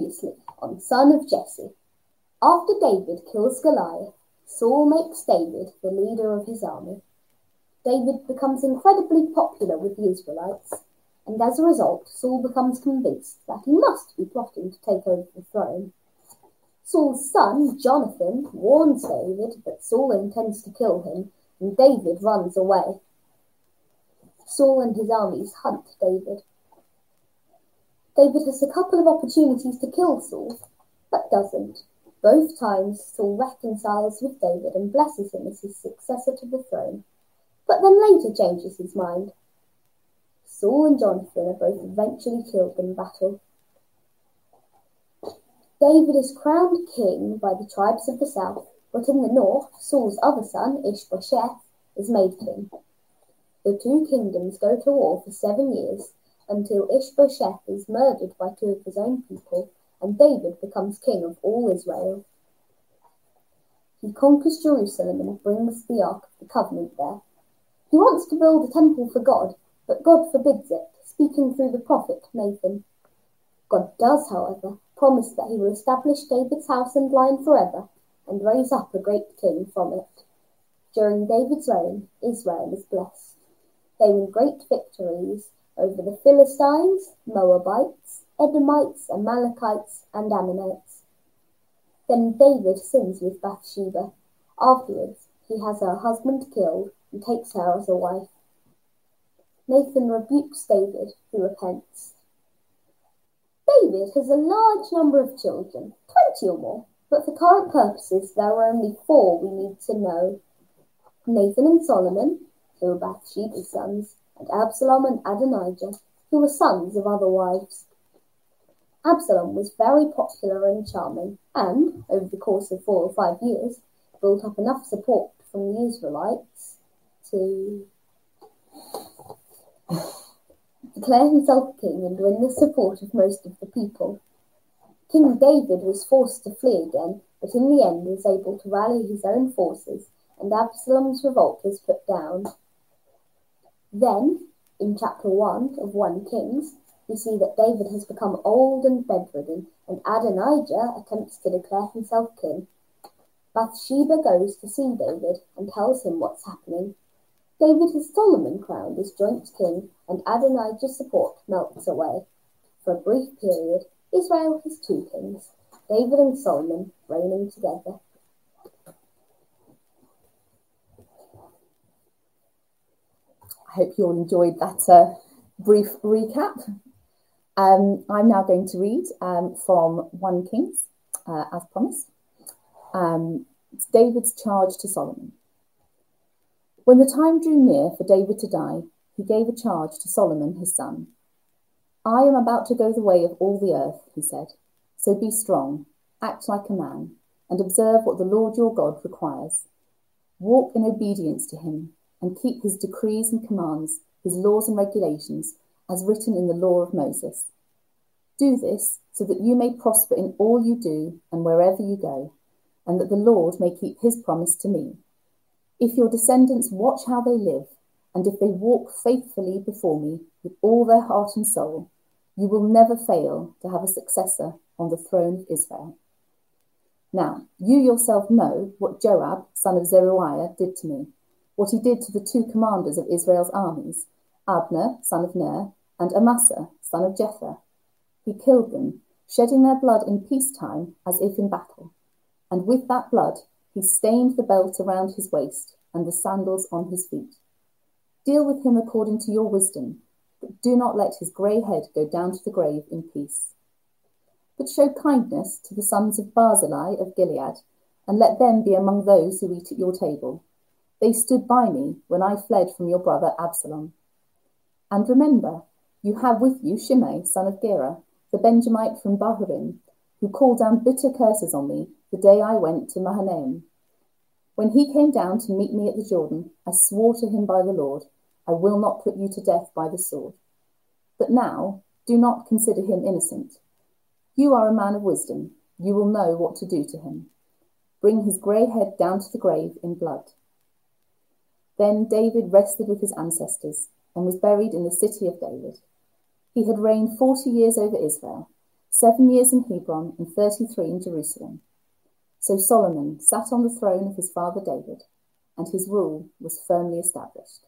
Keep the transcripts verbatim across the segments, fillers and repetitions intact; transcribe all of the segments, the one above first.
Previously on Son of Jesse. After David kills Goliath, Saul makes David the leader of his army. David becomes incredibly popular with the Israelites, and as a result, Saul becomes convinced that he must be plotting to take over the throne. Saul's son, Jonathan, warns David that Saul intends to kill him, and David runs away. Saul and his armies hunt David. David has a couple of opportunities to kill Saul, but doesn't. Both times, Saul reconciles with David and blesses him as his successor to the throne, but then later changes his mind. Saul and Jonathan are both eventually killed in battle. David is crowned king by the tribes of the south, but in the north, Saul's other son, Ishbosheth, is made king. The two kingdoms go to war for seven years, until Ishbosheth is murdered by two of his own people, and David becomes king of all Israel. He conquers Jerusalem and brings the Ark of the Covenant there. He wants to build a temple for God, but God forbids it, speaking through the prophet Nathan. God does, however, promise that he will establish David's house and line forever, and raise up a great king from it. During David's reign, Israel is blessed. They win great victories over the Philistines, Moabites, Edomites, Amalekites, and Ammonites. Then David sins with Bathsheba. Afterwards, he has her husband killed and takes her as a wife. Nathan rebukes David, who repents. David has a large number of children, twenty or more, but for current purposes there are only four we need to know. Nathan and Solomon, who are Bathsheba's sons, and Absalom and Adonijah, who were sons of other wives. Absalom was very popular and charming, and, over the course of four or five years, built up enough support from the Israelites to declare himself king and win the support of most of the people. King David was forced to flee again, but in the end was able to rally his own forces, and Absalom's revolt was put down. Then, in chapter one of First Kings, we see that David has become old and bedridden, and Adonijah attempts to declare himself king. Bathsheba goes to see David and tells him what's happening. David has Solomon crowned as joint king, and Adonijah's support melts away. For a brief period, Israel has two kings, David and Solomon, reigning together. I hope you all enjoyed that uh, brief recap. Um, I'm now going to read um, from First Kings, uh, as promised. Um, it's David's charge to Solomon. When the time drew near for David to die, he gave a charge to Solomon his son. I am about to go the way of all the earth, he said. So be strong, act like a man, and observe what the Lord your God requires. Walk in obedience to him, and keep his decrees and commands, his laws and regulations, as written in the law of Moses. Do this so that you may prosper in all you do and wherever you go, and that the Lord may keep his promise to me. If your descendants watch how they live, and if they walk faithfully before me with all their heart and soul, you will never fail to have a successor on the throne of Israel. Now, you yourself know what Joab, son of Zeruiah, did to me, what he did to the two commanders of Israel's armies, Abner, son of Ner, and Amasa, son of Jether. He killed them, shedding their blood in peacetime as if in battle. And with that blood, he stained the belt around his waist and the sandals on his feet. Deal with him according to your wisdom, but do not let his grey head go down to the grave in peace. But show kindness to the sons of Barzillai of Gilead, and let them be among those who eat at your table. They stood by me when I fled from your brother Absalom. And remember, you have with you Shimei, son of Gera, the Benjamite from Bahurim, who called down bitter curses on me the day I went to Mahanaim. When he came down to meet me at the Jordan, I swore to him by the Lord, I will not put you to death by the sword. But now, do not consider him innocent. You are a man of wisdom. You will know what to do to him. Bring his grey head down to the grave in blood. Then David rested with his ancestors and was buried in the city of David. He had reigned forty years over Israel, seven years in Hebron and thirty-three in Jerusalem. So Solomon sat on the throne of his father David, and his rule was firmly established.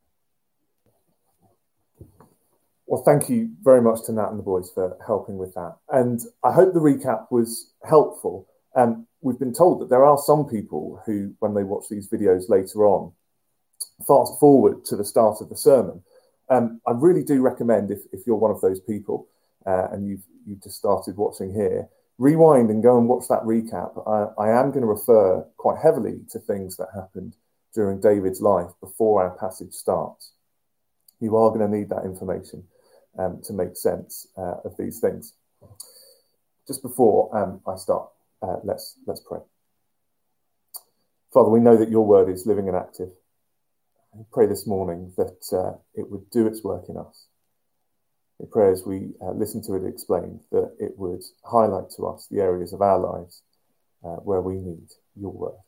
Well, thank you very much to Nat and the boys for helping with that. And I hope the recap was helpful. Um, we've been told that there are some people who, when they watch these videos later on, fast forward to the start of the sermon. Um, I really do recommend, if, if you're one of those people uh, and you've, you've just started watching here, rewind and go and watch that recap. I, I am going to refer quite heavily to things that happened during David's life before our passage starts. You are going to need that information um, to make sense uh, of these things. Just before um, I start, uh, let's let's pray. Father, we know that your word is living and active. We pray this morning that uh, it would do its work in us. We pray as we uh, listen to it explained that it would highlight to us the areas of our lives uh, where we need your word.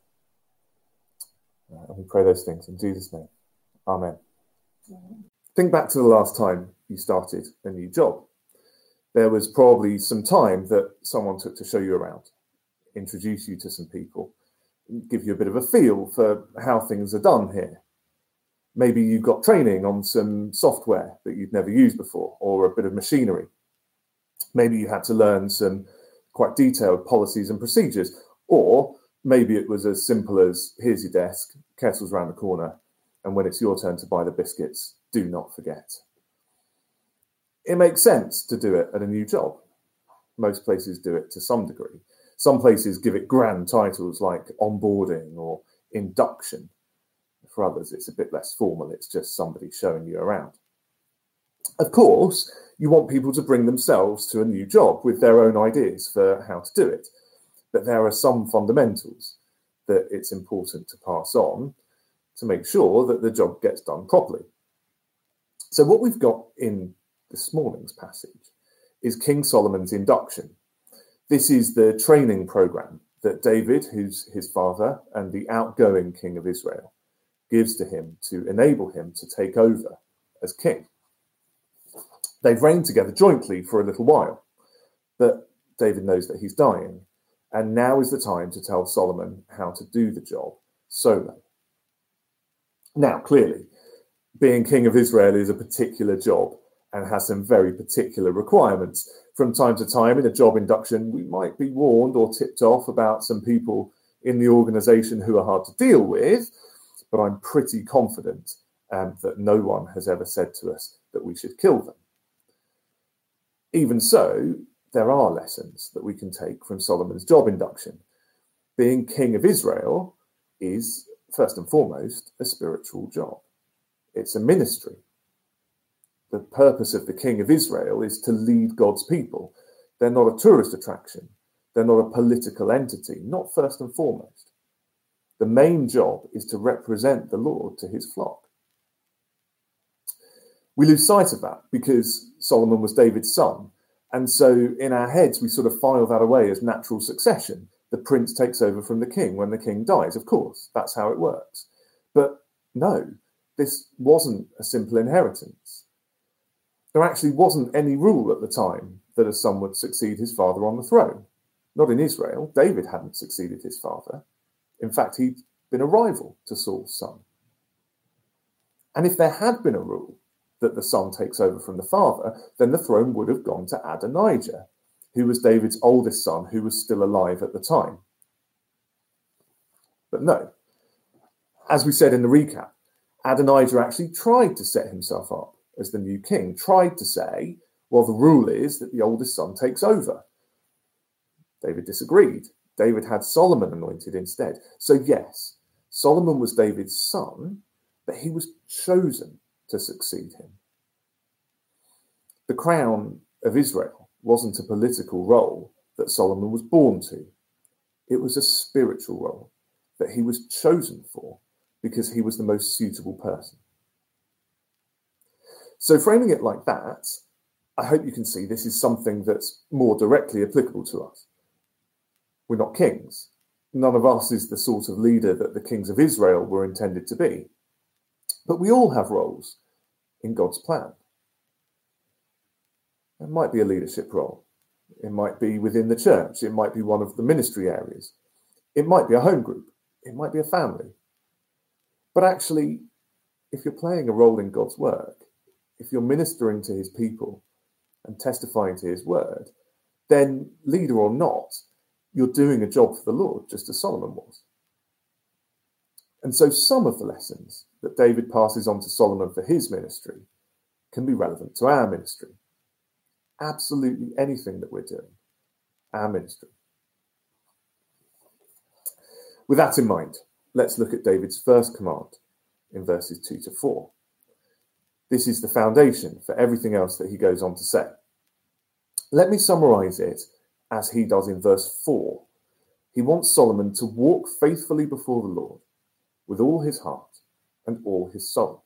Uh, and we pray those things in Jesus' name. Amen. Amen. Think back to the last time you started a new job. There was probably some time that someone took to show you around, introduce you to some people, give you a bit of a feel for how things are done here. Maybe you got training on some software that you'd never used before, or a bit of machinery. Maybe you had to learn some quite detailed policies and procedures, or maybe it was as simple as, here's your desk, kettle's round the corner, and when it's your turn to buy the biscuits, do not forget. It makes sense to do it at a new job. Most places do it to some degree. Some places give it grand titles like onboarding or induction. For others, it's a bit less formal. It's just somebody showing you around. Of course, you want people to bring themselves to a new job with their own ideas for how to do it. But there are some fundamentals that it's important to pass on to make sure that the job gets done properly. So what we've got in this morning's passage is King Solomon's induction. This is the training program that David, who's his father and the outgoing king of Israel, gives to him to enable him to take over as king. They've reigned together jointly for a little while, but David knows that he's dying, and now is the time to tell Solomon how to do the job solo. Now, clearly, being king of Israel is a particular job and has some very particular requirements. From time to time in a job induction, we might be warned or tipped off about some people in the organisation who are hard to deal with, but I'm pretty confident um, that no one has ever said to us that we should kill them. Even so, there are lessons that we can take from Solomon's job induction. Being king of Israel is, first and foremost, a spiritual job. It's a ministry. The purpose of the king of Israel is to lead God's people. They're not a tourist attraction. They're not a political entity, not first and foremost. The main job is to represent the Lord to his flock. We lose sight of that because Solomon was David's son. And so in our heads, we sort of file that away as natural succession. The prince takes over from the king when the king dies. Of course, that's how it works. But no, this wasn't a simple inheritance. There actually wasn't any rule at the time that a son would succeed his father on the throne. Not in Israel. David hadn't succeeded his father. In fact, he'd been a rival to Saul's son. And if there had been a rule that the son takes over from the father, then the throne would have gone to Adonijah, who was David's oldest son, who was still alive at the time. But no, as we said in the recap, Adonijah actually tried to set himself up as the new king, tried to say, well, the rule is that the oldest son takes over. David disagreed. David had Solomon anointed instead. So yes, Solomon was David's son, but he was chosen to succeed him. The crown of Israel wasn't a political role that Solomon was born to. It was a spiritual role that he was chosen for because he was the most suitable person. So framing it like that, I hope you can see this is something that's more directly applicable to us. We're not kings. None of us is the sort of leader that the kings of Israel were intended to be. But we all have roles in God's plan. There might be a leadership role. It might be within the church. It might be one of the ministry areas. It might be a home group. It might be a family. But actually, if you're playing a role in God's work, if you're ministering to his people and testifying to his word, then leader or not, you're doing a job for the Lord, just as Solomon was. And so some of the lessons that David passes on to Solomon for his ministry can be relevant to our ministry. Absolutely anything that we're doing, our ministry. With that in mind, let's look at David's first command in verses two to four. This is the foundation for everything else that he goes on to say. Let me summarize it as he does in verse four. He wants Solomon to walk faithfully before the Lord with all his heart and all his soul.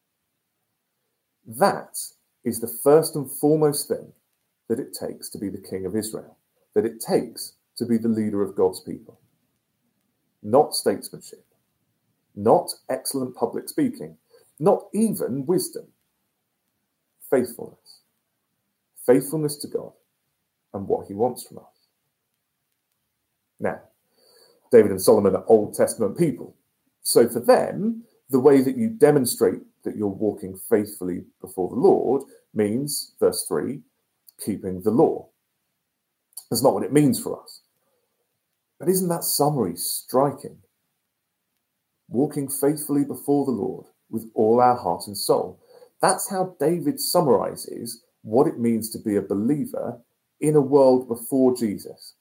That is the first and foremost thing that it takes to be the king of Israel, that it takes to be the leader of God's people. Not statesmanship, not excellent public speaking, not even wisdom. Faithfulness. Faithfulness to God and what he wants from us. Now, David and Solomon are Old Testament people. So for them, the way that you demonstrate that you're walking faithfully before the Lord means, verse three, keeping the law. That's not what it means for us. But isn't that summary striking? Walking faithfully before the Lord with all our heart and soul. That's how David summarizes what it means to be a believer in a world before Jesus.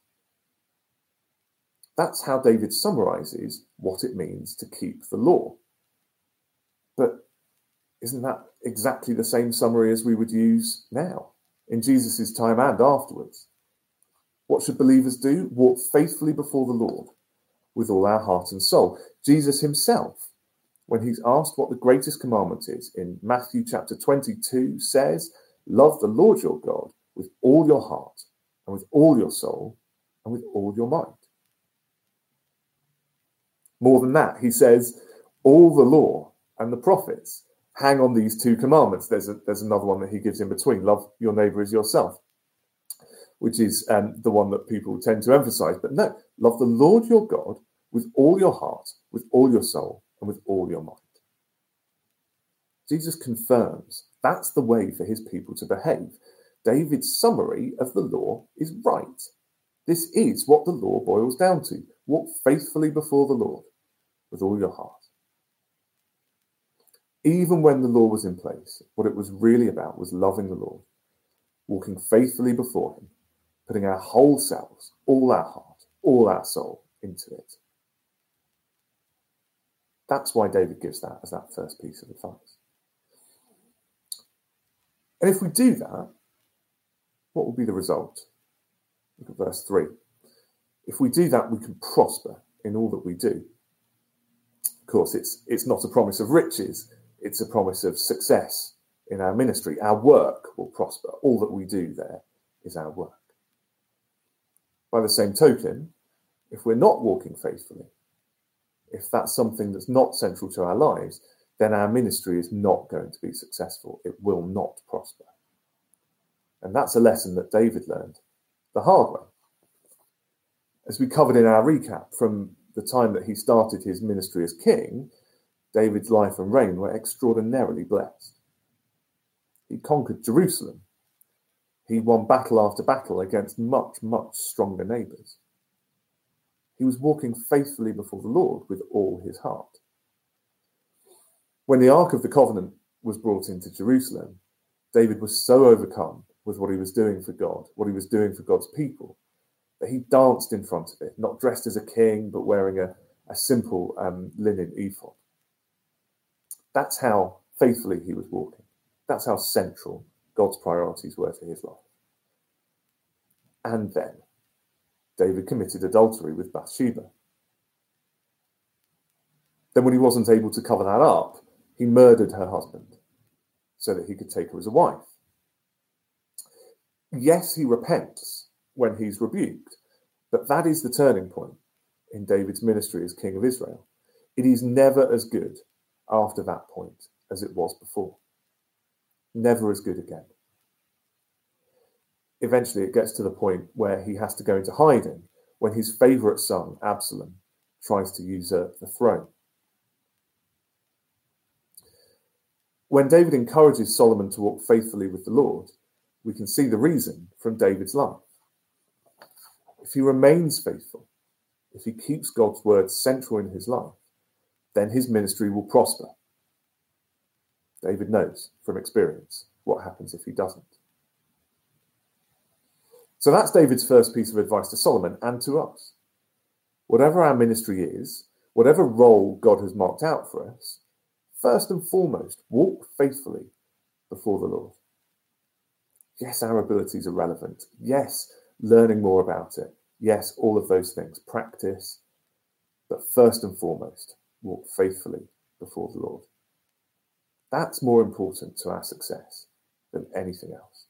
That's how David summarizes what it means to keep the law. But isn't that exactly the same summary as we would use now, in Jesus' time and afterwards? What should believers do? Walk faithfully before the Lord with all our heart and soul. Jesus himself, when he's asked what the greatest commandment is, in Matthew chapter twenty-two, says, love the Lord your God with all your heart and with all your soul and with all your mind. More than that, he says, all the law and the prophets hang on these two commandments. There's, a, there's another one that he gives in between, love your neighbour as yourself, which is um, the one that people tend to emphasize. But no, love the Lord your God with all your heart, with all your soul, and with all your mind. Jesus confirms that's the way for his people to behave. David's summary of the law is right. This is what the law boils down to. Walk faithfully before the Lord with all your heart. Even when the law was in place, what it was really about was loving the Lord, walking faithfully before him, putting our whole selves, all our heart, all our soul into it. That's why David gives that as that first piece of advice. And if we do that, what will be the result? Look at verse three. If we do that, we can prosper in all that we do. Of course, it's, it's not a promise of riches. It's a promise of success in our ministry. Our work will prosper. All that we do there is our work. By the same token, if we're not walking faithfully, if that's something that's not central to our lives, then our ministry is not going to be successful. It will not prosper. And that's a lesson that David learned the hard way. As we covered in our recap, from the time that he started his ministry as king, David's life and reign were extraordinarily blessed. He conquered Jerusalem. He won battle after battle against much, much stronger neighbours. He was walking faithfully before the Lord with all his heart. When the Ark of the Covenant was brought into Jerusalem, David was so overcome with what he was doing for God, what he was doing for God's people, that he danced in front of it, not dressed as a king, but wearing a, a simple um, linen ephod. That's how faithfully he was walking. That's how central God's priorities were to his life. And then David committed adultery with Bathsheba. Then when he wasn't able to cover that up, he murdered her husband so that he could take her as a wife. Yes, he repents when he's rebuked, but that is the turning point in David's ministry as king of Israel. It is never as good after that point as it was before. Never as good again. eventually it gets to the point where he has to go into hiding when his favourite son, Absalom, tries to usurp the throne. When David encourages Solomon to walk faithfully with the Lord, we can see the reason from David's life. If he remains faithful, if he keeps God's word central in his life, then his ministry will prosper. David knows from experience what happens if he doesn't. So that's David's first piece of advice to Solomon and to us. Whatever our ministry is, whatever role God has marked out for us, first and foremost, walk faithfully before the Lord. Yes, our abilities are relevant. Yes, learning more about it. Yes, all of those things. Practice. But first and foremost, walk faithfully before the Lord. That's more important to our success than anything else.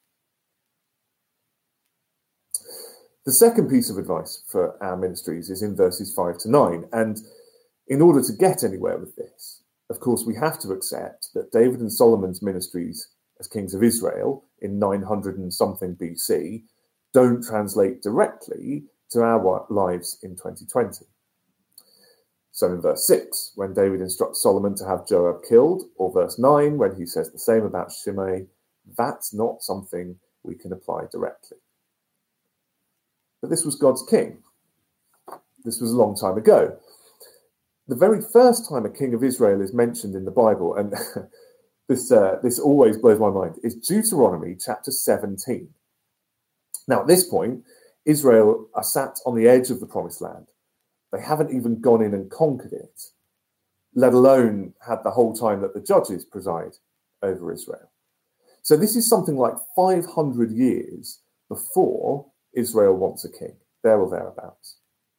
The second piece of advice for our ministries is in verses five to nine. And in order to get anywhere with this, of course, we have to accept that David and Solomon's ministries as kings of Israel in nine hundred and something B C don't translate directly to our lives in twenty twenty. So in verse six, when David instructs Solomon to have Joab killed, or verse nine, when he says the same about Shimei, that's not something we can apply directly. But this was God's king. This was a long time ago. The very first time a king of Israel is mentioned in the Bible, and this uh, this always blows my mind, is Deuteronomy chapter seventeen. Now, at this point, Israel are sat on the edge of the promised land. They haven't even gone in and conquered it, let alone had the whole time that the judges preside over Israel. So this is something like five hundred years before Israel wants a king, there or thereabouts.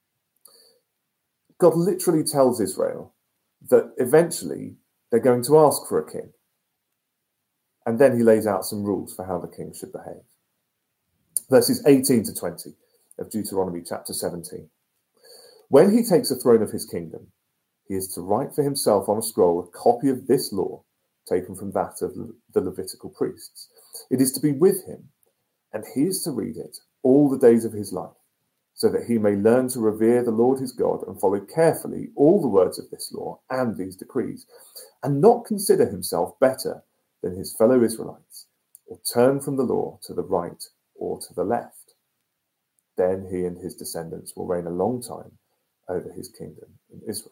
God literally tells Israel that eventually they're going to ask for a king. And then he lays out some rules for how the king should behave. Verses eighteen to twenty of Deuteronomy chapter seventeen. When he takes the throne of his kingdom, he is to write for himself on a scroll a copy of this law, taken from that of the Levitical priests. It is to be with him, and he is to read it all the days of his life, so that he may learn to revere the Lord his God and follow carefully all the words of this law and these decrees, and not consider himself better than his fellow Israelites, or turn from the law to the right or to the left. Then he and his descendants will reign a long time over his kingdom in Israel.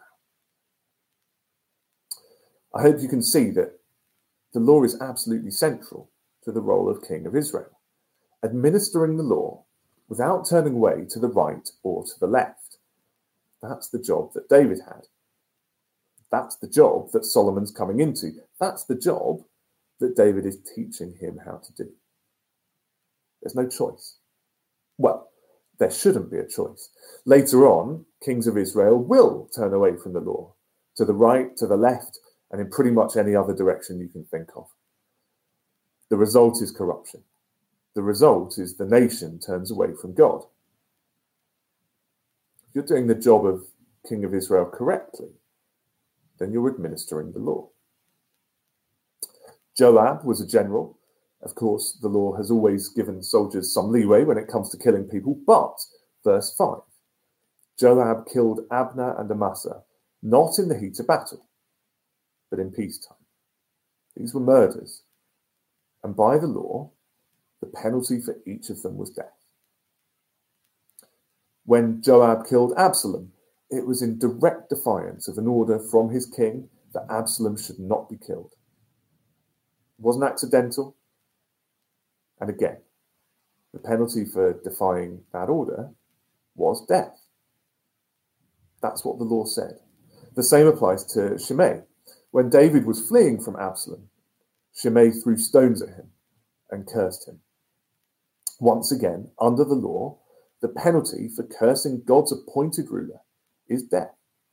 I hope you can see that the law is absolutely central to the role of king of Israel, administering the law without turning away to the right or to the left. That's the job that David had. That's the job that Solomon's coming into. That's the job that David is teaching him how to do. There's no choice. Well, there shouldn't be a choice. Later on, kings of Israel will turn away from the law, to the right, to the left, and in pretty much any other direction you can think of. The result is corruption. The result is the nation turns away from God. If you're doing the job of king of Israel correctly, then you're administering the law. Joab was a general. Of course, the law has always given soldiers some leeway when it comes to killing people, but, verse five, Joab killed Abner and Amasa, not in the heat of battle, but in peacetime. These were murders, and by the law, the penalty for each of them was death. When Joab killed Absalom, it was in direct defiance of an order from his king that Absalom should not be killed. It wasn't accidental. And again, the penalty for defying that order was death. That's what the law said. The same applies to Shimei. When David was fleeing from Absalom, Shimei threw stones at him and cursed him. Once again, under the law, the penalty for cursing God's appointed ruler is death.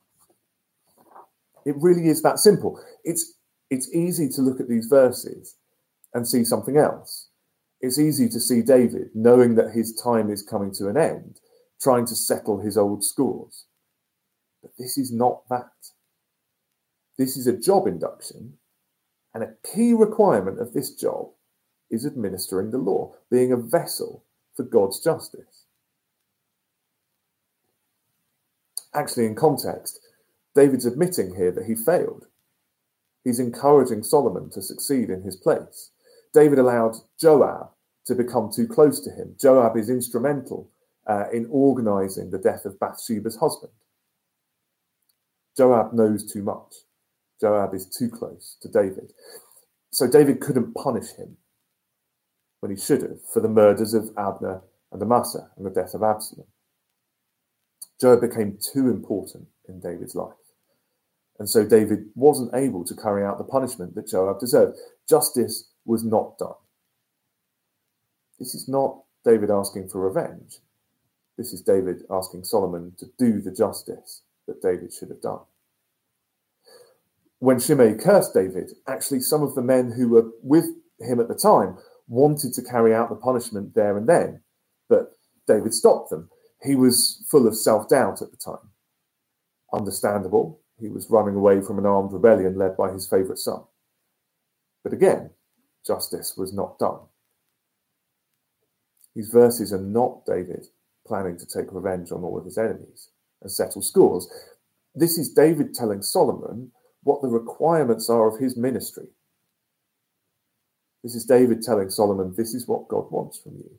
It really is that simple. It's, it's easy to look at these verses and see something else. It's easy to see David, knowing that his time is coming to an end, trying to settle his old scores. But this is not that. This is a job induction, and a key requirement of this job is administering the law, being a vessel for God's justice. Actually, in context, David's admitting here that he failed. He's encouraging Solomon to succeed in his place. David allowed Joab to become too close to him. Joab is instrumental uh, in organising the death of Bathsheba's husband. Joab knows too much. Joab is too close to David. So David couldn't punish him when he should have for the murders of Abner and Amasa and the death of Absalom. Joab became too important in David's life. And so David wasn't able to carry out the punishment that Joab deserved. Justice was not done. This is not David asking for revenge. This is David asking Solomon to do the justice that David should have done. When Shimei cursed David, actually some of the men who were with him at the time wanted to carry out the punishment there and then, but David stopped them. He was full of self-doubt at the time. Understandable. He was running away from an armed rebellion led by his favourite son. But again, justice was not done. These verses are not David planning to take revenge on all of his enemies and settle scores. This is David telling Solomon what the requirements are of his ministry. This is David telling Solomon, this is what God wants from you.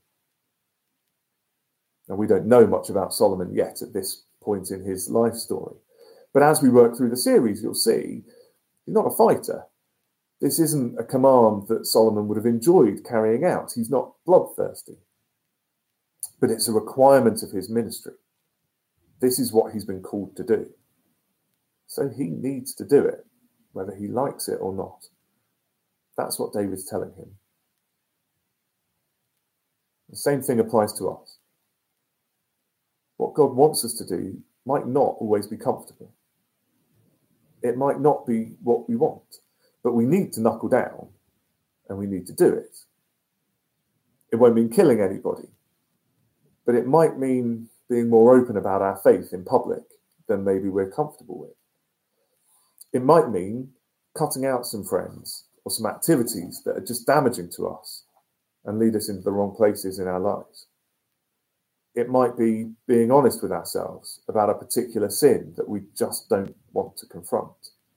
Now, we don't know much about Solomon yet at this point in his life story. But as we work through the series, you'll see he's not a fighter. This isn't a command that Solomon would have enjoyed carrying out. He's not bloodthirsty. But it's a requirement of his ministry. This is what he's been called to do. So he needs to do it, whether he likes it or not. That's what David's telling him. The same thing applies to us. What God wants us to do might not always be comfortable. It might not be what we want, but we need to knuckle down and we need to do it. It won't mean killing anybody, but it might mean being more open about our faith in public than maybe we're comfortable with. It might mean cutting out some friends or some activities that are just damaging to us and lead us into the wrong places in our lives. It might be being honest with ourselves about a particular sin that we just don't want to confront.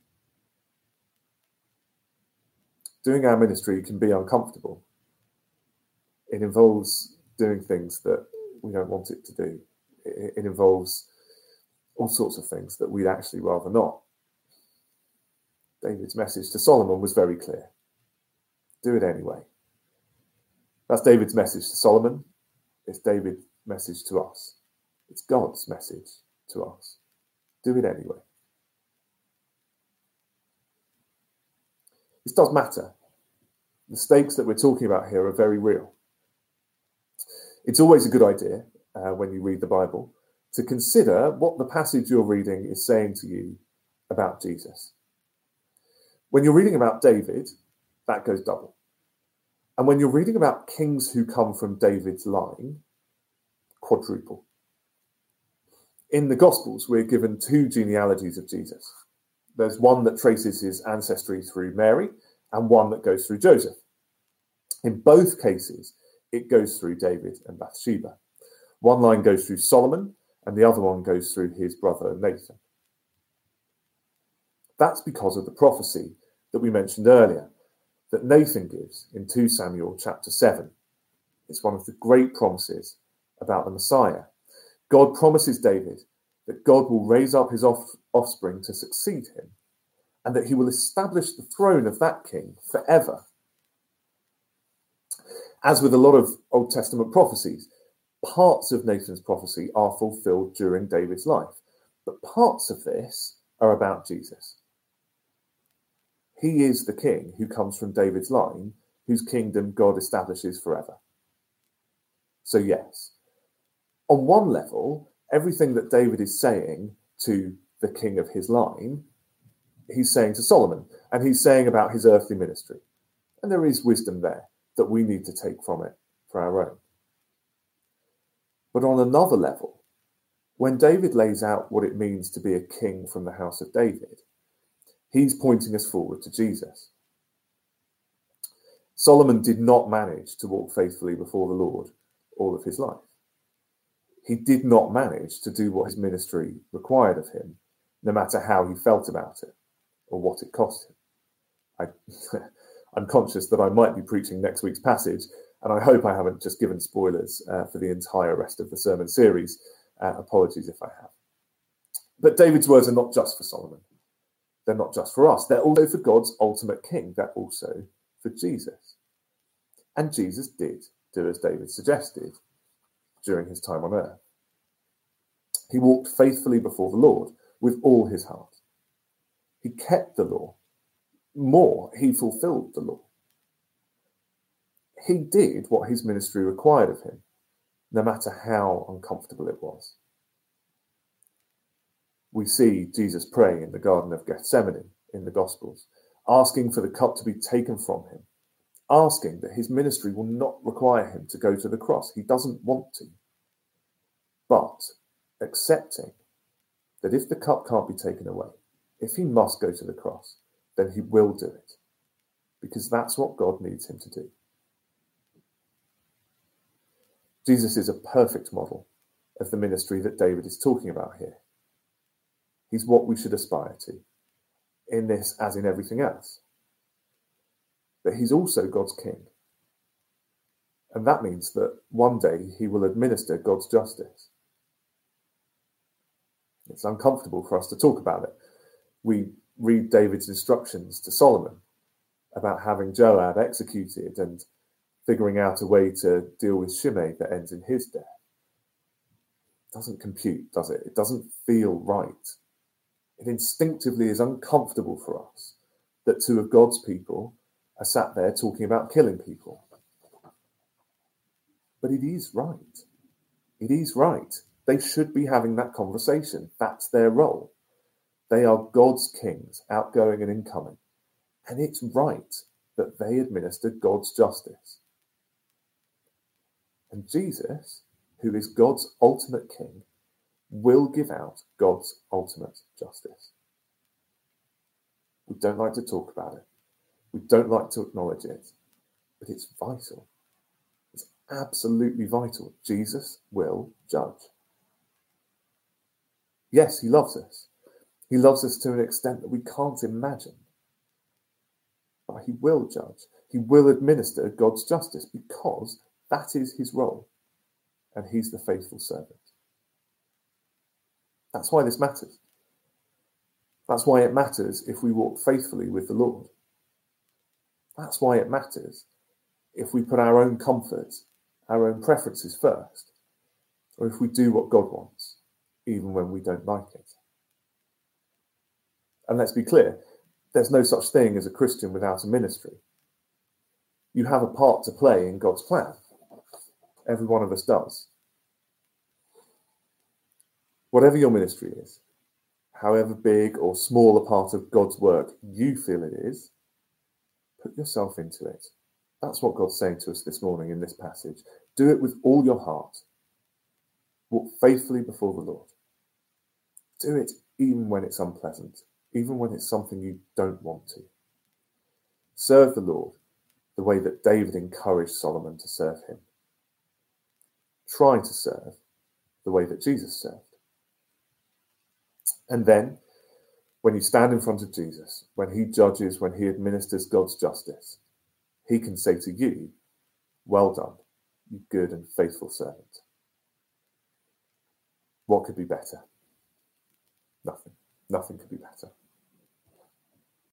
Doing our ministry can be uncomfortable. It involves doing things that we don't want it to do. It, it involves all sorts of things that we'd actually rather not. David's message to Solomon was very clear. Do it anyway. That's David's message to Solomon. It's David's message to us. It's God's message to us. Do it anyway. This does matter. The stakes that we're talking about here are very real. It's always a good idea, uh, when you read the Bible, to consider what the passage you're reading is saying to you about Jesus. When you're reading about David, that goes double. And when you're reading about kings who come from David's line, quadruple. In the Gospels, we're given two genealogies of Jesus. There's one that traces his ancestry through Mary and one that goes through Joseph. In both cases, it goes through David and Bathsheba. One line goes through Solomon and the other one goes through his brother Nathan. That's because of the prophecy that we mentioned earlier that Nathan gives in Second Samuel chapter seven. It's one of the great promises about the Messiah. God promises David that God will raise up his off- offspring to succeed him and that he will establish the throne of that king forever. As with a lot of Old Testament prophecies, parts of Nathan's prophecy are fulfilled during David's life, but parts of this are about Jesus. He is the king who comes from David's line, whose kingdom God establishes forever. So yes, on one level, everything that David is saying to the king of his line, he's saying to Solomon, and he's saying about his earthly ministry. And there is wisdom there that we need to take from it for our own. But on another level, when David lays out what it means to be a king from the house of David, he's pointing us forward to Jesus. Solomon did not manage to walk faithfully before the Lord all of his life. He did not manage to do what his ministry required of him, no matter how he felt about it or what it cost him. I, I'm conscious that I might be preaching next week's passage, and I hope I haven't just given spoilers uh, for the entire rest of the sermon series. Uh, apologies if I have. But David's words are not just for Solomon. They're not just for us. They're also for God's ultimate king. They're also for Jesus. And Jesus did do as David suggested during his time on earth. He walked faithfully before the Lord with all his heart. He kept the law. More, he fulfilled the law. He did what his ministry required of him, no matter how uncomfortable it was. We see Jesus pray in the Garden of Gethsemane in the Gospels, asking for the cup to be taken from him, asking that his ministry will not require him to go to the cross. He doesn't want to, but accepting that if the cup can't be taken away, if he must go to the cross, then he will do it, because that's what God needs him to do. Jesus is a perfect model of the ministry that David is talking about here. He's what we should aspire to, in this as in everything else. But he's also God's king. And that means that one day he will administer God's justice. It's uncomfortable for us to talk about it. We read David's instructions to Solomon about having Joab executed and figuring out a way to deal with Shimei that ends in his death. It doesn't compute, does it? It doesn't feel right. It instinctively is uncomfortable for us that two of God's people are sat there talking about killing people. But it is right. It is right. They should be having that conversation. That's their role. They are God's kings, outgoing and incoming. And it's right that they administer God's justice. And Jesus, who is God's ultimate king, will give out God's ultimate justice. We don't like to talk about it. We don't like to acknowledge it, but it's vital. It's absolutely vital. Jesus will judge. Yes, he loves us. He loves us to an extent that we can't imagine. But he will judge. He will administer God's justice because that is his role. And he's the faithful servant. That's why this matters. That's why it matters if we walk faithfully with the Lord. That's why it matters if we put our own comfort, our own preferences first, or if we do what God wants, even when we don't like it. And let's be clear, there's no such thing as a Christian without a ministry. You have a part to play in God's plan. Every one of us does. Whatever your ministry is, however big or small a part of God's work you feel it is, put yourself into it. That's what God's saying to us this morning in this passage. Do it with all your heart. Walk faithfully before the Lord. Do it even when it's unpleasant, even when it's something you don't want to. Serve the Lord the way that David encouraged Solomon to serve him. Try to serve the way that Jesus served. And then, when you stand in front of Jesus, when he judges, when he administers God's justice, he can say to you, well done, you good and faithful servant. What could be better? Nothing. Nothing could be better.